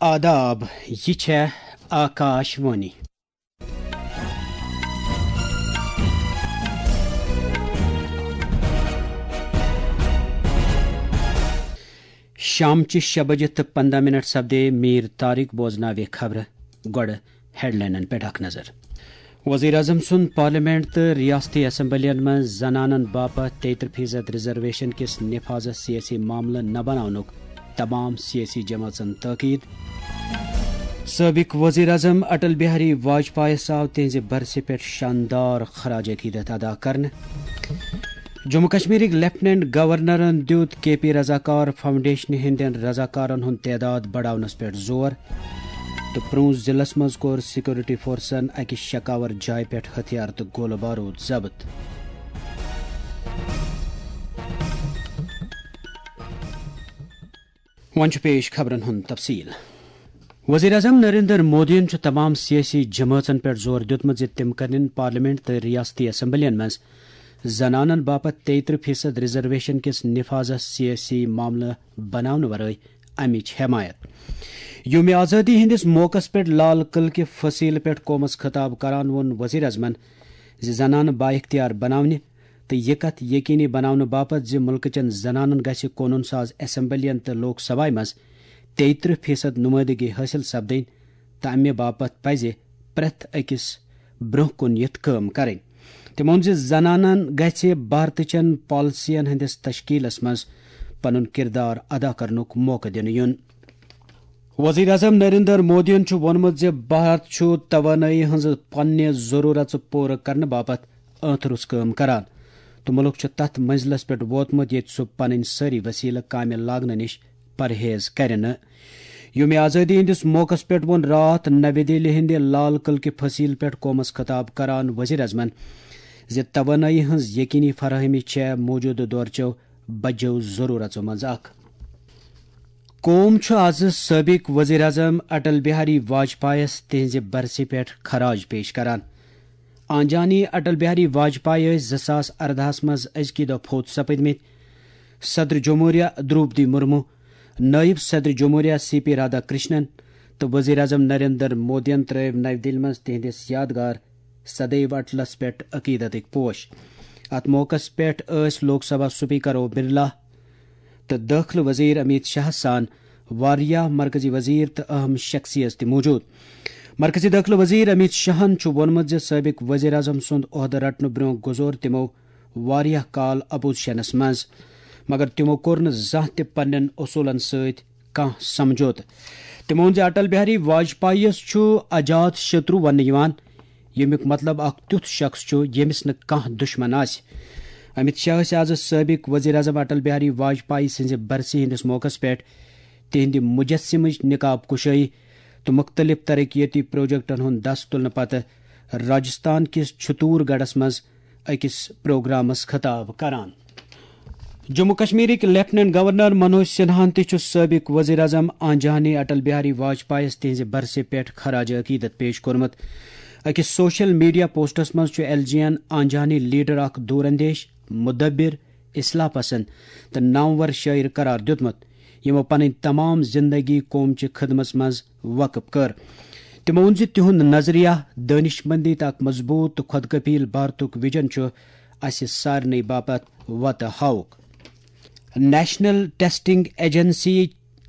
آداب یہ چھے آکاشوانی شامچہ 6 بجے 15 سپدے میر طارق بوزناوے خبر گوڑ ہیڈ لائنن پہ اخ نظر وزیر اعظم سن پارلیمنٹ تو ریاستی اسمبلین من زنانن باپت 33% ریزرویشن کس نفاذ سیاسی معاملہ نہ بناونک تمام سیاسی جماعتن تاکید سابق وزیر اعظم اٹل بہاری واجپئی آو تہذ برسہ پہ شاندار خراج عقیدت ادا کرنے جموں کشمیر لیفٹننٹ گورنرن دیت کے پی رضاکار فاؤنڈیشن ہندین رضاکارن ہند تعداد بڑھاونس پہ زور تو پونچھ ضلع مز کور سیکورٹی فورسن اکہ شکاور جائے پہ ہتھیار تو گولہ بارود ضبط ونچ پیش خبرن ہند تفصیل وزیر اعظم نریندر مودین تمام سیاسی جماعتن پہ زور دیتمت تم کرن پارلیمنٹ تو ریاستی اسمبلین مز زنانن باپت 33% ریزرویشن کس نفاذ سیاسی معاملہ بناون ورائے امچ حمایت یوم آزادی ہندس موقع پہ لال قلعہ کہ فصیل پہ قومس خطاب کران ون وزیر اعظمن زنان با اختیار بناونہ تو یہ کت یقینی بناون باپت ملک چن زنانن گھس قانون ساز اسمبلین تو لوک سبھا مز 33% نمائندگی حاصل سپدین تو امہ باپت پزِ پریت اکس برہ کن یت کام کریں تمون زنانن گھس بھارت چن پالسین ہندس تشکیلس مز پنن کردار ادا کرنک موقع دن یون وزیر اعظم نریندر مودین وونمت بھارت توانائی ہز پنہ ضرورت پورہ کرنے باپت اتھرس کام کران تو ملک تت منزلس پہ ووتمت یت سہ پن ساری وسیلہ کامہ لاگنہ نش پرہیز کرن یوم آزادی ہندس موقع پہ وون رات نوی دہلی ہند لال قلعہ کہ فصیل پہ قومس خطاب کران وزیر اعظمن توانائی ہز یقینی فراہمی چھ موجودہ دورچو بجو ضرورتوں مز اخ قوم آز سابق وزیر اعظم اٹل بہاری واجپائیس تہذ برسہ پہ خراج پیش کران آنجانی اٹل بہاری واجپائی 2014 مز ازکہ دہ فوت سپدمت صدر جمہوریہ دروپدی مرمو نائب صدر جمہوریہ سی پی رادھا کرشنن تو وزیر اعظم نریندر مودین ترو نئی دہلی مز تہندس یادگار سدیو اٹلس پہ عقیدت پوش ات موقع پہ لوک سبھا سپیکر او برلا تو داخل وزیر امیت شاہ سان واریاہ مرکزی وزیر تو اہم شخصیت موجود مرکزی داخل وزیر امیت شاہن وونمت سابق وزیر اعظم سند عہدہ رٹنے برو گزور تمو واریاہ کال اپوزیشنس مز مگر تمو کور زانہ تہ پنن اصولن ست کان سمجھوت تمو اٹل بہاری واجپائیس اجات شترو ون یمیک مطلب اخ تیتھ شخص یمس نہ دشمن آس امت شاہ آز سابق وزیر اعظم اٹل بہاری واجپائی سز برسی ہندس موقع پہ تہند مجسمچ نقاب کشائی تو مختلف ترقیتی پروجیکٹن ہند دس تلنے پتہ راجستھان کس چھتور گڑھس مز اکس پروگرامس خطاب کران جموں کشمیرک لیفٹننٹ گورنر منوج سنہا تہ سابق وزیر اعظم آنجہانی اٹل بہاری واجپائیس تہذ برسہ پہ خراج عقیدت پیش کورمت اکس سوشل میڈیا پوسٹس مز ایل جی این آنجہانی لیڈر اخ دور اندیش مدبر اصلاح پسند تو نامور شاعر قرار دیتمت یمو پن تمام زندگی قوم چہ خدمت مز وقف کر تمو وون تہند نظریہ دانش مندی تو اخ مضبوط تو خود کفیل بھارتک ویژن اس سارے باپت وتہ ہاؤک national testing agency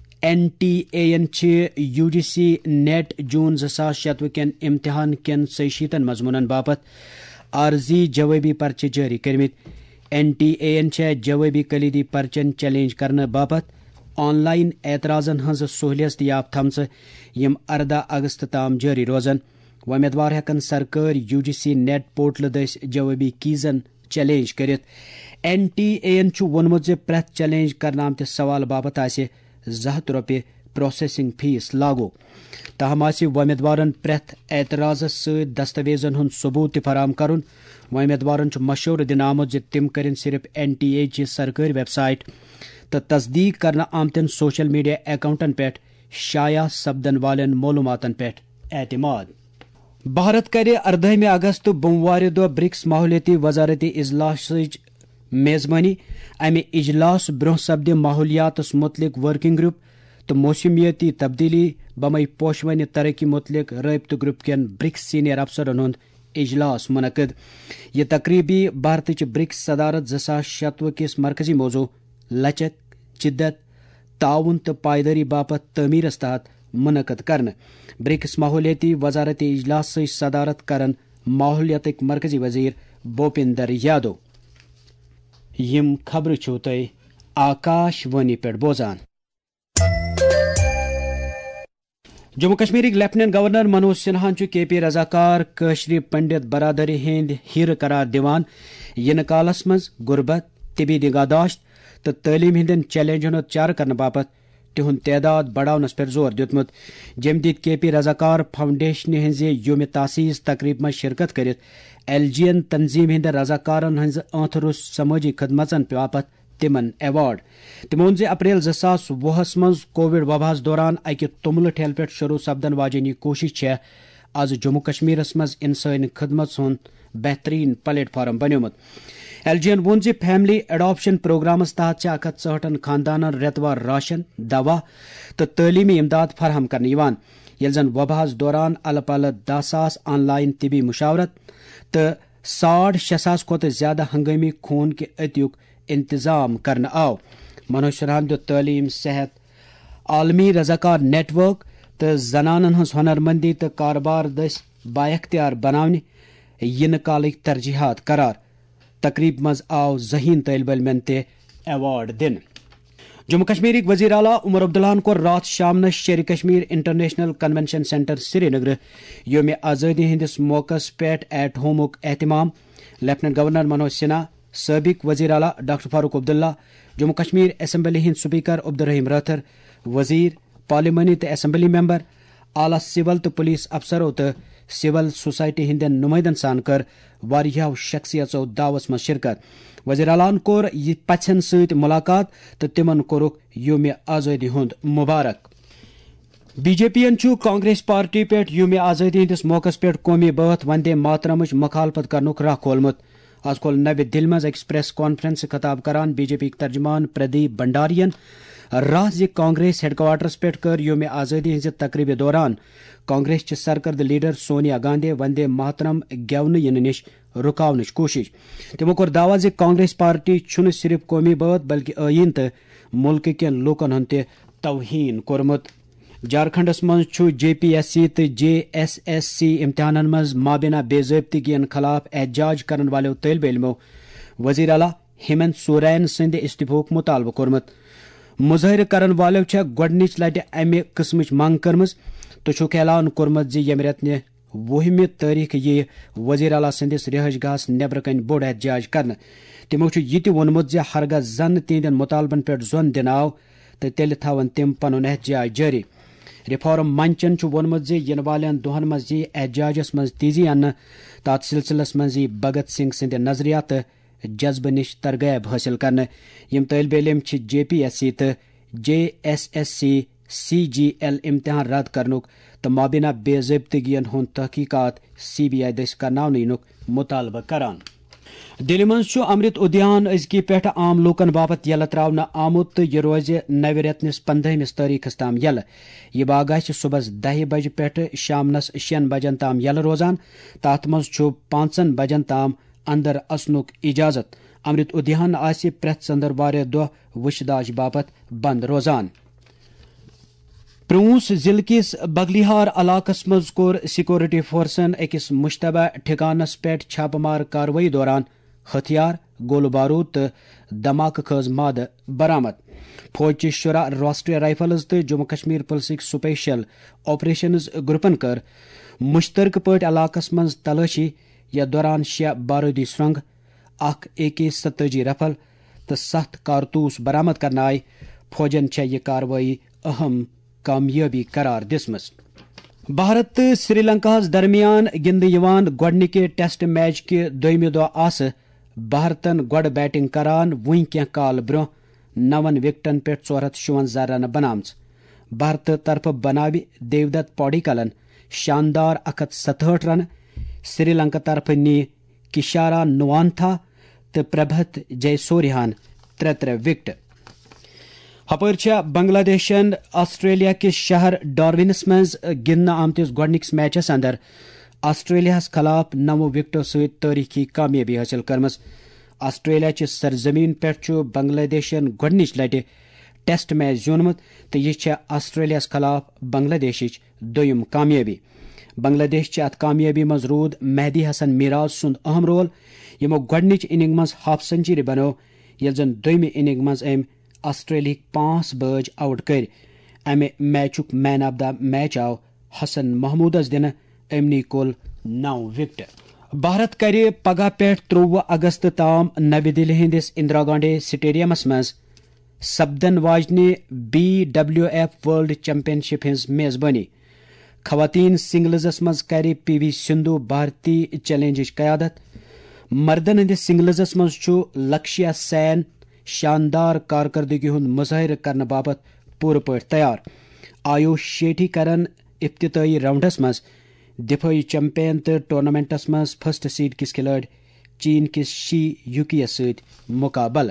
NTA U G C NET June 2016 کن امتحان کن 60 مضمون باپت عارضی جوابی پرچہ جاری کرمت NTA جوابی کلیدی پرچن چیلنج کرنے باپت آن لائن اعتراضن ہز سہولیت یاف تھمژ یم 14 اگست تام جاری روزن ومیدوار ہیکن سرکار U G C NET portal دس جوابی کیزن چیلنج کرت NTA وونمت پریت چیلنج کرنے آمت سوال باپت آسہ 100 روپیہ پروسیسنگ فیس لاگو تاہم ومیدوارن پریت اعتراضس ست دستاویزن ہند ثبوت فراہم کرن ومیدوارن مشورہ دن آمت تم کرن صرف NTA چہ سرکاری ویب سائٹ تو تصدیق کرنے آمتن سوشل میڈیا اکاؤنٹن پہ شائع سپدن والن معلوماتن پہ اعتماد بھارت کر 18 اگست بوموار دہ برکس ماحولیاتی وزارتی اجلاس میزبانی امہ اجلاس برہ سپد ماحولیات متعلق ورکنگ گروپ تو موسمیاتی تبدیلی بمئی پوشوانی ترقی متعلق رابطہ گروپ کین برکس سینئر افسرن ہند اجلاس منعقد. یہ تقریبی بھارتچ برکس صدارت 2026 کس مرکزی موضوع لچک، جدت، تعاون تو پائیداری باپت تعمیرس تحت منعقد کرنے. برکس ماحولیاتی وزارت اجلاس صدارت کرن ماحولیات مرکزی وزیر بھوپیندر یادو. یم خبر چھو تُہۍ آکاش وانی پٮ۪ٹھ بوزان. جموں کشمیرک لیفٹیننٹ گورنر منوج سنہا کے پی رضاکار کشر پنڈت برادری ہند ہیرٕ قرار دیوان ینہٕ کالس مز غربت، طبی نگہداشت تو تعلیم ہندین چیلنجن ہند چارہ کرنے باپت تہند تعداد بڑھاونس پر زور دیتمت. جم دت کے پی رضاکار فاؤنڈیشن ہز یوم تاسیس تقریب میں شرکت کرت ایل جی این تنظیم ہند رضاکارن ہز انتھرس سماجی خدمتن باپت تمن ایوارڈ. تمو وون اپریل 2020 مز کووڈ وباہس دوران اکہ توملہ ٹھیلہ پہ شروع سپدن واجن یہ کوشش چھ آز جموں کشمیرس مز انسانی خدمت ہند بہترین پلیٹ فارم بنیومت. ایل جی این وون فیملی ایڈاپشن پروگرامس تحت 167 خاندانن ریتوار راشن، دوا تو تعلیمی امداد فراہم کرنے یوان، یل زن وباہس دوران الہ پلہ 10,000 آن لائن طبی مشاورت تو 6,500 کھت زیادہ ہنگامی خون کے عطیک انتظام کرنے آو. منوج سنہان دیت تعلیم، صحت، عالمی رضاکار نیٹ ورک تو زنانن ہز ہنرمندی تو کاروبار دس با اختیار بناونہ ینہ کالک ترجیحات قرار. تقریب مز آو ذہین طالب علمن تہ ایوارڈ دن. جموں کشمیرک وزیر اعلیٰ عمر عبداللہ کور رات شام Sher Kashmir international convention centre Srinagar یوم آزادی ہندس موقع پہ ایٹ ہومک اہتمام. لیفٹیننٹ گورنر منوج سنہا، سابق وزیر اعلیٰ ڈاکٹر فاروق عبداللہ، جموں کشمیر اسمبلی ہند سپیکر عبدالرحیم راتھر، وزیر، پارلیمانی تو اسمبلی ممبر، اعلی سول تو پولیس افسروں تو سول سوسائٹی ہندین نمائندن سان کر واریاہو شخصیتوں دعوت مز شرکت. وزیر اعلیٰ کور یہ پژھن ست ملاقات تو تمن کورک یوم آزادی ہند مبارک. بی جے پی ین کانگریس پارٹی پہ یوم آزادی ہندس موقع پہ قومی بٲتھ وندے ماترمچ مخالفت کرنک راہ کھولمت. آج کول نوِ دِلہِ منٛز أکِس پریس کانفرنس سے خطاب کران بی جے پی ترجمان پردیپ بھنڈارین راہ زِ کانگریس ہیڈ کوارٹرس پہ کر یوم آزادی ہز تقریبہ دوران کانگریس چہ سرکردہ لیڈر سونیا گاندھی وندے ماترم گیونہ ینہ نش رکاونچ کوشش. تمو کور دعویٰ زِ کانگریس پارٹی چھُنہٕ صرف قومی بٲتھ بلکہ ٲییٖن تہٕ ملکہ کٮ۪ن لوٗکن ہُنٛد تہِ توہین کورمت. جھارکھنڈس مز جے پی ایس سی تو جے ایس ایس سی امتحانن مز مابینہ بے ضابطگی خلاف احتجاج کرن والو طالب علمو وزیر اعلیٰ ہیمنت سورین سند استعفوک مطالبہ کورمت. مظاہرہ کرن والو گۄڈنِچ لٹہ امہ قسمچ منگ کرمز تو چھکھ اعلان کورمت زِ ییٚمہِ رٮ۪تہٕ 20 تٲریخ یی وزیر اعلیٰ سندس رہائش گاہس نیبر کن بوڑ احتجاج کرنے. تمو یہ تہِ وونمت زِ ہرگاہ زن تہندین مطالبن پہ زون دن آو تو تیٚلہِ تھاون تم پنن احتجاج جاری. ریفارم منچن وونمت زِ ین والین دہن مز یی احتجاجس مز تیزی انہ تات سلسلس مز یی بھگت سنگھ سند نظریات جذبہ نش ترغیب حاصل کرنے. یم طالب علم جے پی ایس سی تو J S S C C G L امتحان رد کرنک تو مابینہ بے ضابطگی ہند تحقیقات سی بی آئی دس کرناونہٕ ینک مطالبہ کران. دلہِ منٛز امرت ادیان أزکہِ پٮ۪ٹھ عام لوٗکن باپت یلہٕ تراونہٕ آمُت تہٕ یہِ روزِ نوِ رٮ۪تہٕ 15 تٲریخس تام یلہٕ. یہِ باغ آسہِ صبحس 10 بجہِ پٮ۪ٹھ شامنس 6 بجن تام یلہٕ روزان. تتھ منٛز چھُ 5 بجن تام اندر اژنُک اجازت. امرت ادیان آسہِ پرٛٮ۪تھ ژٔنٛدٕروارِ دۄہ وٕچھداش باپت بند روزان. پونٛچھ ضلع کس بگلیہار علاقس مز کور سیکورٹی فورسن أکِس مشتبہ ٹھکانس پٮ۪ٹھ چھاپہٕ مار کاروٲیی دوران ہتھیار، گولہٕ بروٗد تہٕ دھماکہٕ خٲز مادٕ برآمد. فوجچہِ شُراہ راشٹریہ رائفلز تہٕ جموں کشمیر پُلسٕکۍ سپیشل آپریشنز گروپن کٔر مشترکہٕ پٲٹھۍ علاقس منٛز تلٲشی. یتھ دوران 6 بارودی سرنگ، 1 AK-47 رفل تہٕ 7 کارتوس برآمد کرنہٕ آیہِ. فوجن چھےٚ یہِ کاروٲیی اہم کامیٲبی قرار دِژمٕژ. بھارت تو سری لنکاہس درمیان گندنہٕ یوان گۄڈنِکہِ ٹیسٹ میچ کہِ دوٚیمہِ دۄہ آسہٕ بھارتن گۄڈٕ بیٹنگ کران وُنہِ کینٛہہ کال برٛونٛہہ 9 وکٹن پٮ۪ٹھ 456 رنہٕ بنامژٕ. بھارتہٕ طرفہٕ بناوِ دیودت پاڈیکلن شاندار 167 رنہٕ. سری لنکا طرفہٕ نی کشارا نوانتھا تہٕ پربھت جے سوریاہن 3 وکٹہٕ. ہپٲرۍ بنگلہ دیشن آسٹریلیا کس شہر ڈاروِنس منٛز گِنٛدنہٕ آمتس گۄڈنِکس میچس اندر آسٹریلیاہس خلاف 9 وکٹو سۭتۍ تٲریخی کامیٲبی حٲصل کٔرمٕژ. آسٹریلیا چہِ سرزمین پٮ۪ٹھ چھُ بنگلہ دیشن گۄڈنِچ لٹہِ ٹیسٹ میچ زیوٗنمُت تہٕ یہِ چھےٚ آسٹریلیاہس خلاف بنگلہ دیشٕچ دوٚیِم کامیٲبی. بنگلہ دیش چہِ اتھ کامیٲبی منٛز روٗد مہدی حسن میراز سُنٛد اہم رول یِمو گۄڈنِچ اننگ منٛز ہاف سنچری بنٲو ییٚلہِ زن دوٚیمہِ اننگ منٛز أمۍ آسٹریلیاہٕکۍ 5 بٲج آؤٹ کٔرۍ. امہِ میچُک مین آف دا میچ آو حسن محموٗدس دِنہٕ. أمۍ نی کُل 9 وکٹہٕ. بھارت کرِ پگہہ پٮ۪ٹھ 23 اگست تام نوِ دِلہِ ہٕنٛدِس اندرا گاندھی سٹیڈیمس منٛز سپدن واجنہِ BWF ورلڈ چیمپین شپ ہٕنٛز میزبٲنی. خواتین سنگلزس منٛز کرِ PV سندھو بھارتی چیلنجٕچ قیادت. مردن ہٕنٛدِس سنگلزس منٛز چھُ لکشیا سین شاندار کارکردگی ہُنٛد مظٲہرٕ کرنہٕ باپتھ پوٗرٕ پٲٹھۍ تیار. آیوش شیٹھی کرن ابتدٲئی راؤنڈس منٛز دفٲعی چیمپین تہٕ ٹورنامنٹس منٛز فرسٹ سیڈ کِس کھلٲڑۍ چین کِس شی یوکی سۭتۍ مقابلہٕ.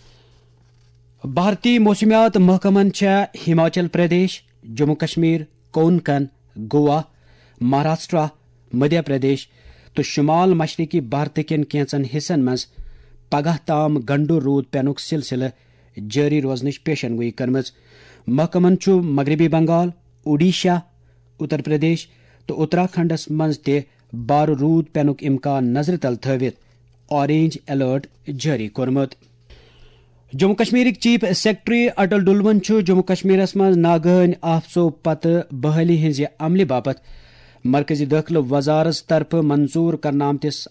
بھارتی موسمیات محکمن چھےٚ ہماچل پردیش، جموں کشمیر، کونکن، گوا، مہاراشٹرا، مدھیہ پردیش تہٕ شمال مشرقی بھارت کٮ۪ن کینٛژن حصن منٛز پگہہ تام گنڈٕ روٗد پینُک سلسلہٕ جٲری روزنٕچ پیشن گوئی کٔرمٕژ. محکمن چھُ مغربی بنگال، اوڈیشہ، اتر پردیش تہٕ اتراکھنڈس منٛز تہِ بارٕ روٗد پینُک امکان نظرِ تل تھٲوِتھ آرینج الرٹ جٲری کوٚرمُت. جموں کشمیرٕکۍ چیف سیکرٹری اٹل ڈلون چھُ جموں کشمیرس منٛز ناگہٲنی آفژو پتہٕ بحالی ہٕنٛزِ عملہِ باپتھ مرکزی دٲخلہٕ وزارت طرفہٕ منظور کرنہٕ آمتس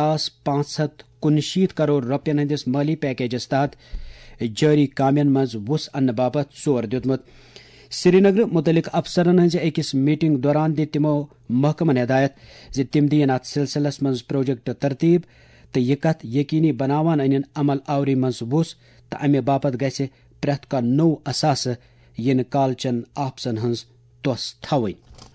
1,569 کروڑ رۄپین ہٕنٛدِس مٲلی پیکیجس تحت جٲری کامین منٛز وُس اننہٕ باپتھ زور دِیُتمُت. سری نگر متعلق افسرن ہٕنٛزِ أکِس میٹنگ دوران دِژ تِمو محکمن ہدایت زِ تِم دِیِن اتھ سلسلس منٛز پروجیکٹ ترتیب تہٕ یہِ کتھ یقینی بناوان أنِن عمل آوری منٛز وُس تہٕ امہِ باپتھ گژھِ پرٛٮ۪تھ کانٛہہ نوٚو اثاثہٕ یِنہٕ کالچن آفسن ہٕنٛز توٚس تھاوٕنۍ.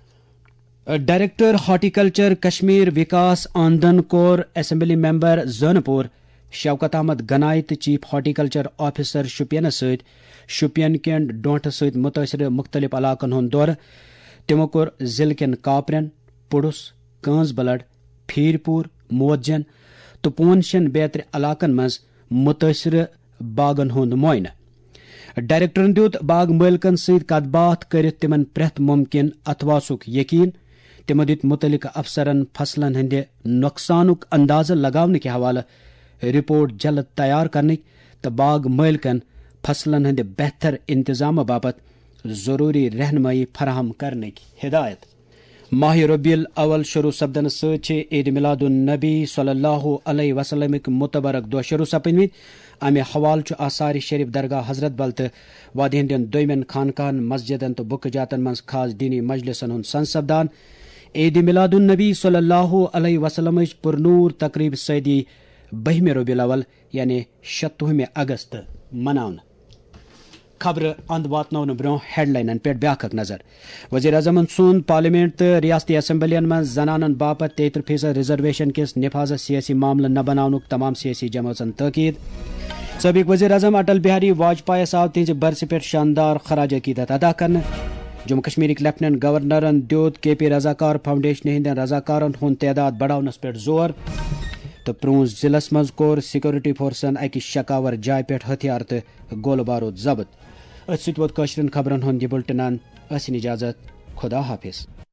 ڈائریکٹر ہارٹیکلچر کشمیر وکاس آنندن کوٚر اسمبلی ممبر زٲنہٕ شوکت احمد گنائی تہٕ چیف ہارٹیکلچر آفیسر شوپینس سۭتۍ شوپین کٮ۪ن ڈونٛٹھٕ سۭتۍ مُتٲثرٕ مختلف علاقن ہُنٛد دورٕ. تِمو کوٚر ضلعہٕ کٮ۪ن کاپرین، پُڑُس، کٲنٛز بلڈ، پھیٖر پوٗر، موتجن تہٕ پونشن بیترِ علاقن منٛز مُتٲثرٕ باغن ہُنٛد معٲینہٕ. ڈائریکٹرن دِیُت باغ مٲلکن سۭتۍ کتھ باتھ کٔرِتھ تِمن پرٛٮ۪تھ مُمکِن اتھواسُک یقین. تِمو دِتۍ مُتعلقہٕ افسرن فصلن ہٕنٛدِ نۄقصانُک اندازٕ لگاونہٕ کہِ حوالہٕ رپورٹ جلد تیار کرنٕکۍ تہٕ باغ مٲلکن فصلن ہٕنٛدِ بہتر انتظامہٕ باپتھ ضروٗری رہنمٲیی فراہم کرنٕکۍ ہدایت. ماہ ربیع الاول شروع سپدنہٕ سۭتۍ چھِ عید میلاد النبی صلی اللہ علیہ وسلمٕکۍ متبرک دۄہ شروع سپدمٕتۍ. امہِ حوالہٕ چھُ آثار شریف درگاہ حضرت بل تہٕ وادی ہٕنٛدٮ۪ن دوٚیمٮ۪ن خانقاہن، مسجدن تہٕ بُکہٕ جاتن منٛز خاص دینی مجلسن ہُنٛد سنز سپدان. عید میلاد النبی صلی اللہ علیہ وسلمٕچ پرنور تقریب سعدی 12 ربیع الاول یعنی 26 اگست مناونہٕ. خبرٕ اند واتناونہٕ برٛونٛہہ ہیڈ لاینن پٮ۪ٹھ بیاکھ اکھ نظر. وزیر اعظمن سُنٛد پارلیمنٹ تہٕ ریاستی اسمبلین منٛز زنانن باپتھ 33% ریزرویشن کِس نفاذس سیٲسی معاملہٕ نہ بناونُک تمام سیٲسی جمٲژن تٲکیٖد. سٲبق وزیر اعظم اٹل بہاری واجپایس آو تہنٛزِ برسہِ پٮ۪ٹھ شاندار خراج عقیدت ادا کرنہٕ. جموں کشمیرٕکۍ لیفٹننٹ گورنرن دِیُت KP رضاکار فاؤنڈیشنہِ ہٕنٛدٮ۪ن رضاکارن ہُنٛد تعداد بڑاونس پٮ۪ٹھ زور تہٕ پوٗنٛژھ ضلعس منٛز کوٚر سیکورٹی فورسن اکہِ شکاور جایہِ پٮ۪ٹھ ہتھیار تہٕ گولہٕ بارود ضبط. أتھۍ سۭتۍ ووت کٲشرٮ۪ن خبرن ہُنٛد یہِ بُلٹن. ٲسِن اجازت. خدا حافظ.